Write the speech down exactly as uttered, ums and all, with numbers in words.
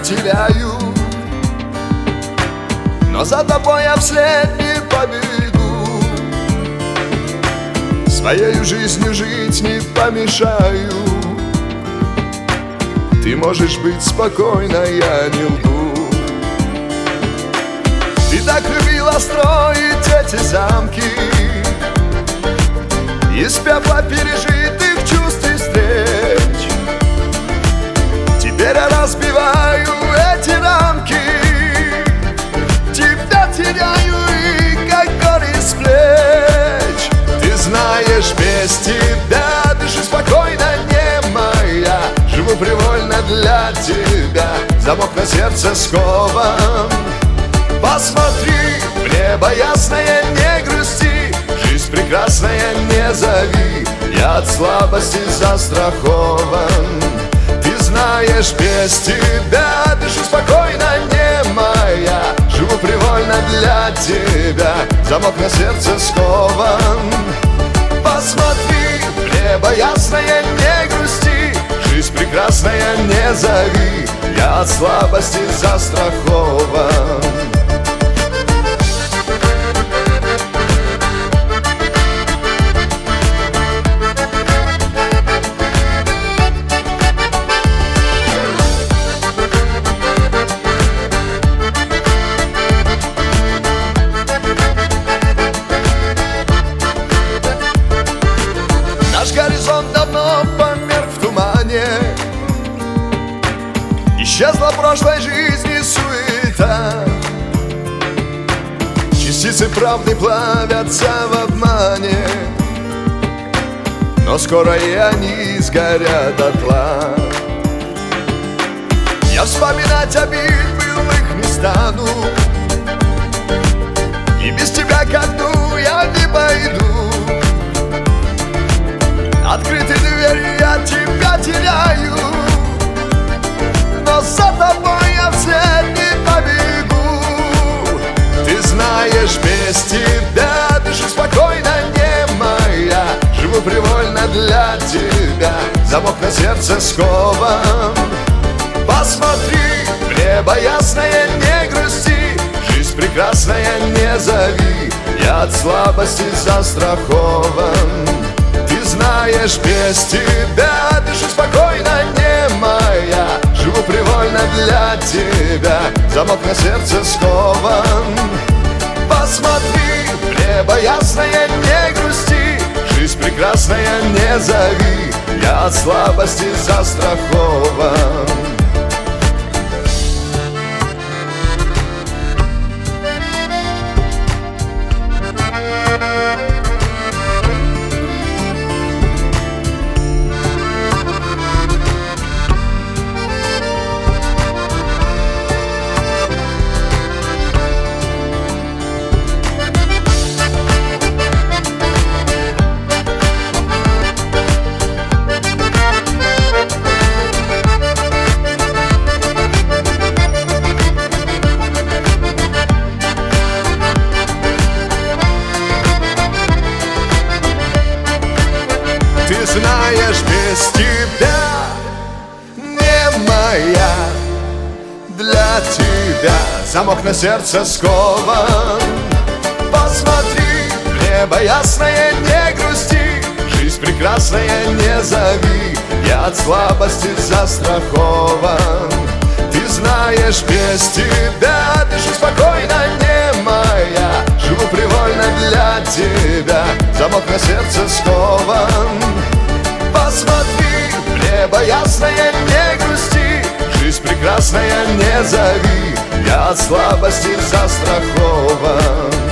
теряю, но за тобой я вслед не побегу. Своей жизнью жить не помешаю. Ты можешь быть спокойна, я не лгу. Ты так любила строить эти замки из пепла пережитых чувств и встреч. Теперь я разбиваю эти рамки, тебя теряю и как горе с плеч. Ты знаешь, без тебя дыши спокойно, не моя. Живу привольно для тебя, замок на сердце скован. Посмотри в небо ясное, не грусти, жизнь прекрасная, не зови, я от слабости застрахован. Ты знаешь, без тебя дыши спокойно, не моя. Живу привольно для тебя, замок на сердце скован. Посмотри в небо ясное, не грусти, жизнь прекрасная, не зови, я от слабости застрахован. Наш горизонт давно померк в тумане, исчезла прошлой жизни суета. Частицы правды плавятся в обмане, но скоро и они сгорят дотла. Я вспоминать обид былых не стану, и без тебя ко дну я не пойду. Открытые двери я тебя теряю, но за тобой я вслед не побегу. Ты знаешь, без тебя дыши спокойно, не моя. Живу привольно для тебя, замок на сердце скован. Посмотри в небо ясное, не грусти, жизнь прекрасная, не зови, я от слабости застрахован. Знаешь, без тебя дыши спокойно, не моя. Живу привольно для тебя, замок на сердце скован. Посмотри в небо ясное, не грусти, жизнь прекрасная, не зови, я от слабости застрахован. Ты знаешь, без тебя не моя. Для тебя замок на сердце скован. Посмотри в небо ясное, не грусти, жизнь прекрасная, не зови, я от слабости застрахован. Ты знаешь, без тебя дыши спокойно, не моя. Живу привольно для тебя, замок на сердце скован. Посмотри в небо ясное, не грусти, жизнь прекрасная, не зови, я от слабости застрахован.